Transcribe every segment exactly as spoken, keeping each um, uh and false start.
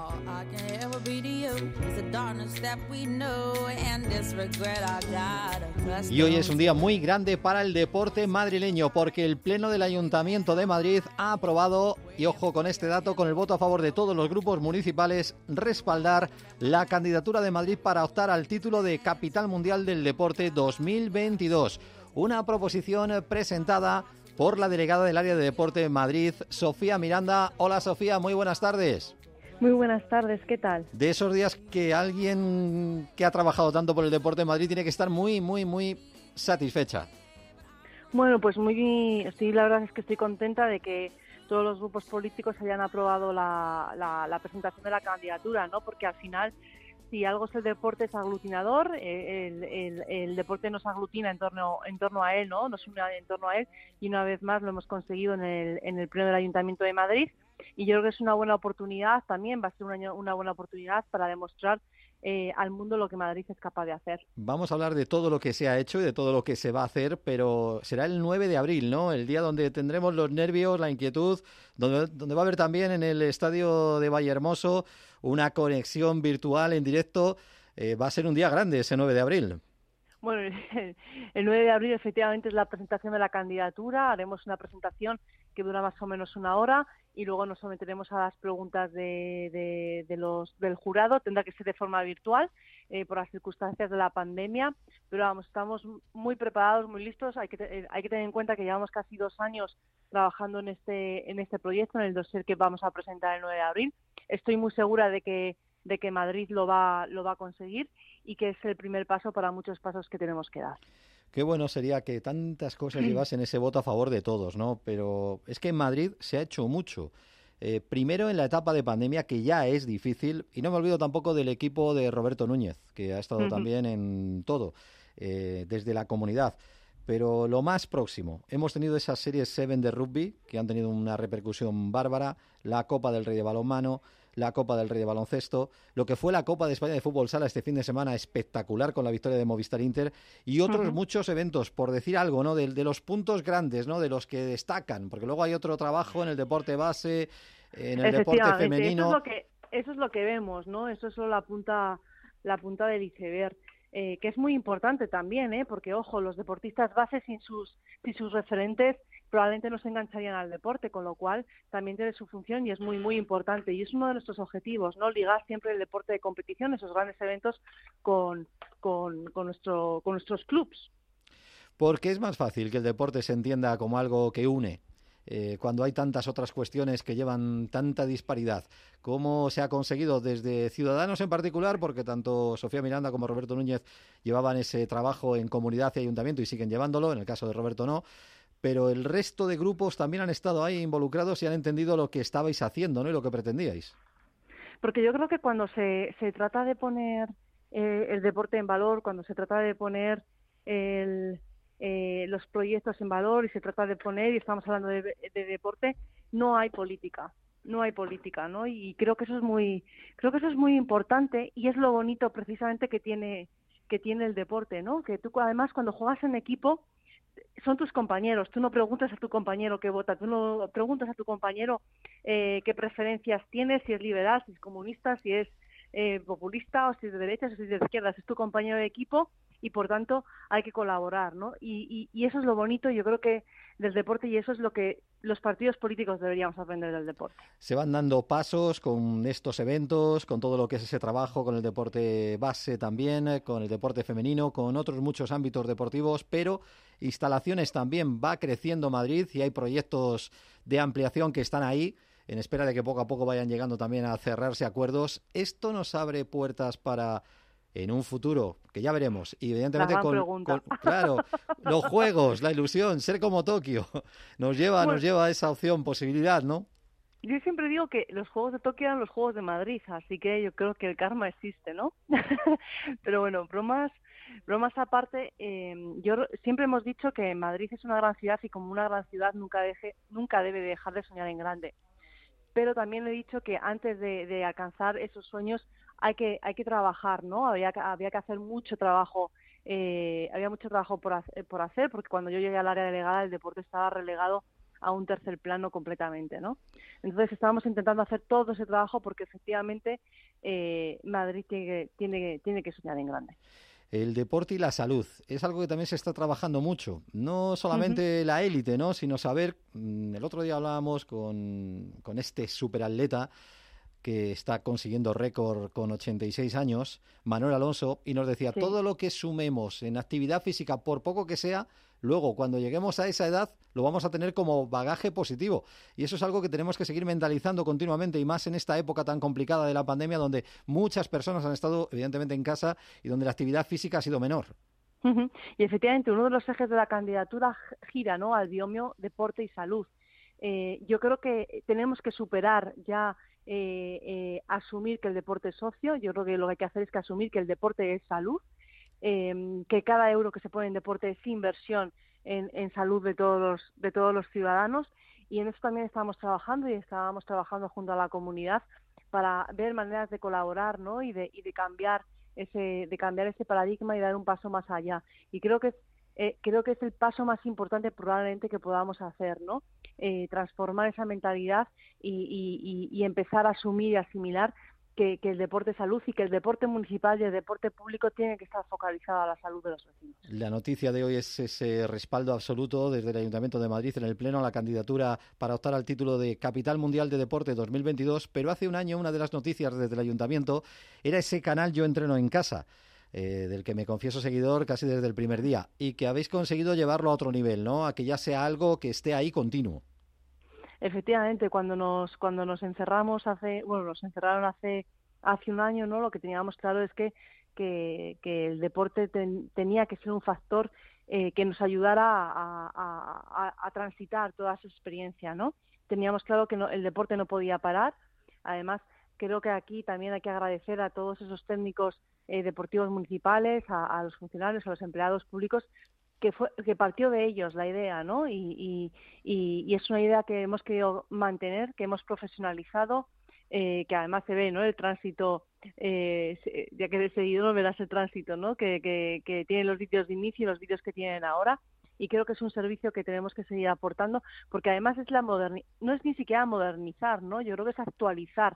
All I can ever be to you is the darkness that we know and this regret I got accustomed. Y hoy es un día muy grande para el deporte madrileño porque el Pleno del Ayuntamiento de Madrid ha aprobado, y ojo con este dato, con el voto a favor de todos los grupos municipales, respaldar la candidatura de Madrid para optar al título de Capital Mundial del Deporte dos mil veintidós. Una proposición presentada por la delegada del área de deporte de Madrid, Sofía Miranda. Hola Sofía, muy buenas tardes. Muy buenas tardes, ¿qué tal? De esos días que alguien que ha trabajado tanto por el deporte en Madrid tiene que estar muy, muy, muy satisfecha. Bueno, pues muy, estoy, la verdad es que estoy contenta de que todos los grupos políticos hayan aprobado la, la, la presentación de la candidatura, ¿no? Porque al final, si algo es el deporte, es aglutinador, el, el, el deporte nos aglutina en torno, en torno a él, ¿no? Nos une en torno a él, y una vez más lo hemos conseguido en el, en el Pleno del Ayuntamiento de Madrid. Y yo creo que es una buena oportunidad, también va a ser una, una buena oportunidad para demostrar eh, al mundo lo que Madrid es capaz de hacer. Vamos a hablar de todo lo que se ha hecho y de todo lo que se va a hacer, pero será el nueve de abril, ¿no? El día donde tendremos los nervios, la inquietud, donde, donde va a haber también en el estadio de Vallehermoso una conexión virtual en directo. Eh, va a ser un día grande ese nueve de abril. Bueno, el, el nueve de abril efectivamente es la presentación de la candidatura. Haremos una presentación que dura más o menos una hora y luego nos someteremos a las preguntas de, de, de los del jurado. Tendrá que ser de forma virtual eh, por las circunstancias de la pandemia, pero vamos, estamos muy preparados, muy listos. Hay que, eh, hay que tener en cuenta que llevamos casi dos años trabajando en este en este proyecto, en el dossier que vamos a presentar el nueve de abril. Estoy muy segura de que de que Madrid lo va lo va a conseguir y que es el primer paso para muchos pasos que tenemos que dar. Qué bueno sería que tantas cosas llevasen ese voto a favor de todos, ¿no? Pero es que en Madrid se ha hecho mucho. Eh, primero en la etapa de pandemia, que ya es difícil, y no me olvido tampoco del equipo de Roberto Núñez, que ha estado uh-huh. también en todo, eh, desde la comunidad. Pero lo más próximo, hemos tenido esas series siete de rugby, que han tenido una repercusión bárbara, la Copa del Rey de balonmano, la Copa del Rey de baloncesto, lo que fue la Copa de España de fútbol sala este fin de semana, espectacular con la victoria de Movistar Inter, y otros uh-huh. muchos eventos, por decir algo, ¿no? De, de los puntos grandes, ¿no? De los que destacan, porque luego hay otro trabajo en el deporte base, en el deporte femenino. Eso es lo que, eso es lo que vemos, ¿no? Eso es solo la punta, la punta del iceberg. Eh, que es muy importante también, ¿eh? Porque, ojo, los deportistas bases sin sus, sin sus referentes probablemente no se engancharían al deporte, con lo cual también tiene su función y es muy, muy importante. Y es uno de nuestros objetivos, ¿no? Ligar siempre el deporte de competición, esos grandes eventos, con, con, con, nuestro, con nuestros clubs. Porque es más fácil que el deporte se entienda como algo que une. Eh, cuando hay tantas otras cuestiones que llevan tanta disparidad. ¿Cómo se ha conseguido desde Ciudadanos en particular? Porque tanto Sofía Miranda como Roberto Núñez llevaban ese trabajo en comunidad y ayuntamiento y siguen llevándolo, en el caso de Roberto no, pero el resto de grupos también han estado ahí involucrados y han entendido lo que estabais haciendo, ¿no? Y lo que pretendíais. Porque yo creo que cuando se, se trata de poner eh, el deporte en valor, cuando se trata de poner el... Eh, los proyectos en valor y se trata de poner, y estamos hablando de, de deporte, no hay política, no hay política, ¿no? Y creo que eso es muy, creo que eso es muy importante y es lo bonito precisamente que tiene, que tiene el deporte, ¿no? Que tú además cuando juegas en equipo son tus compañeros, tú no preguntas a tu compañero qué vota, tú no preguntas a tu compañero eh, qué preferencias tiene, si es liberal, si es comunista, si es eh, populista o si es de derechas o si es de izquierdas, es tu compañero de equipo. Y por tanto hay que colaborar, ¿no? Y, y, y eso es lo bonito, yo creo que del deporte, y eso es lo que los partidos políticos deberíamos aprender del deporte. Se van dando pasos con estos eventos, con todo lo que es ese trabajo, con el deporte base también, con el deporte femenino, con otros muchos ámbitos deportivos, pero instalaciones también va creciendo Madrid y hay proyectos de ampliación que están ahí, en espera de que poco a poco vayan llegando también a cerrarse acuerdos. Esto nos abre puertas para... en un futuro, que ya veremos, y evidentemente con, con claro, los juegos, la ilusión, ser como Tokio, nos lleva, bueno, nos lleva a esa opción, posibilidad, ¿no? Yo siempre digo que los Juegos de Tokio eran los Juegos de Madrid, así que yo creo que el karma existe, ¿no? Pero bueno, bromas, bromas aparte, eh, yo siempre hemos dicho que Madrid es una gran ciudad y como una gran ciudad nunca deje, nunca debe dejar de soñar en grande. Pero también he dicho que antes de, de alcanzar esos sueños hay que hay que trabajar, ¿no? Había, había que hacer mucho trabajo, eh, había mucho trabajo por hacer, por hacer, porque cuando yo llegué al área delegada el deporte estaba relegado a un tercer plano completamente, ¿no? Entonces estábamos intentando hacer todo ese trabajo porque efectivamente eh, Madrid tiene, tiene, tiene que soñar en grande. El deporte y la salud es algo que también se está trabajando mucho. No solamente uh-huh. la élite, ¿no? Sino saber... El otro día hablábamos con, con este superatleta que está consiguiendo récord con ochenta y seis años, Manuel Alonso, y nos decía, sí. todo lo que sumemos en actividad física, por poco que sea, luego cuando lleguemos a esa edad lo vamos a tener como bagaje positivo. Y eso es algo que tenemos que seguir mentalizando continuamente, y más en esta época tan complicada de la pandemia, donde muchas personas han estado evidentemente en casa y donde la actividad física ha sido menor. Uh-huh. Y efectivamente uno de los ejes de la candidatura gira, ¿no?, al binomio deporte y salud. Eh, yo creo que tenemos que superar ya eh, eh, asumir que el deporte es socio. Yo creo que lo que hay que hacer es que asumir que el deporte es salud, eh, que cada euro que se pone en deporte es inversión en, en salud de todos los, de todos los ciudadanos, y en eso también estamos trabajando y estábamos trabajando junto a la comunidad para ver maneras de colaborar, ¿no?, y de, y de cambiar ese de cambiar ese paradigma y dar un paso más allá. Y creo que es Eh, creo que es el paso más importante probablemente que podamos hacer, ¿no? Eh, transformar esa mentalidad y, y, y empezar a asumir y asimilar que, que el deporte es salud, y que el deporte municipal y el deporte público tienen que estar focalizado a la salud de los vecinos. La noticia de hoy es ese respaldo absoluto desde el Ayuntamiento de Madrid en el Pleno a la candidatura para optar al título de Capital Mundial de Deporte dos mil veintidós, pero hace un año una de las noticias desde el Ayuntamiento era ese canal Yo Entreno en Casa, Eh, del que me confieso seguidor casi desde el primer día, y que habéis conseguido llevarlo a otro nivel, ¿no? A que ya sea algo que esté ahí continuo. Efectivamente, cuando nos cuando nos encerramos hace, bueno, nos encerraron hace hace un año, ¿no? Lo que teníamos claro es que que, que el deporte ten, tenía que ser un factor eh, que nos ayudara a, a, a, a transitar toda esa experiencia, ¿no? Teníamos claro que no, el deporte no podía parar. Además, creo que aquí también hay que agradecer a todos esos técnicos eh, deportivos municipales, a, a los funcionarios, a los empleados públicos, que fue que partió de ellos la idea, ¿no? Y, y, y, y es una idea que hemos querido mantener, que hemos profesionalizado, eh, que además se ve, ¿no?, el tránsito, eh, ya que de seguido no verás el tránsito, ¿no?, que, que, que tienen los vídeos de inicio y los vídeos que tienen ahora. Y creo que es un servicio que tenemos que seguir aportando, porque además es la moderni- no es ni siquiera modernizar, ¿no? Yo creo que es actualizar.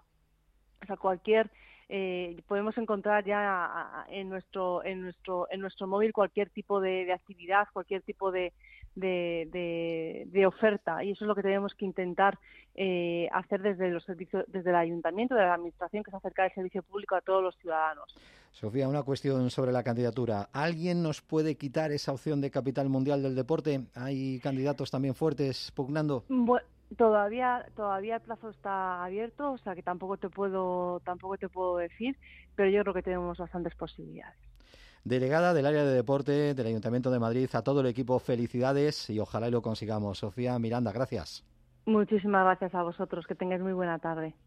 O sea, cualquier eh, podemos encontrar ya en nuestro en nuestro en nuestro móvil cualquier tipo de, de actividad, cualquier tipo de, de, de, de oferta, y eso es lo que tenemos que intentar eh, hacer desde los servicios, desde el ayuntamiento, de la administración, que es acercar el servicio público a todos los ciudadanos. Sofía, una cuestión sobre la candidatura. ¿Alguien nos puede quitar esa opción de capital mundial del deporte? ¿Hay candidatos también fuertes pugnando? Bueno, Todavía, todavía el plazo está abierto, o sea que tampoco te puedo, tampoco te puedo decir, pero yo creo que tenemos bastantes posibilidades. Delegada del área de deporte del Ayuntamiento de Madrid, a todo el equipo, felicidades y ojalá y lo consigamos. Sofía Miranda, gracias. Muchísimas gracias a vosotros, que tengáis muy buena tarde.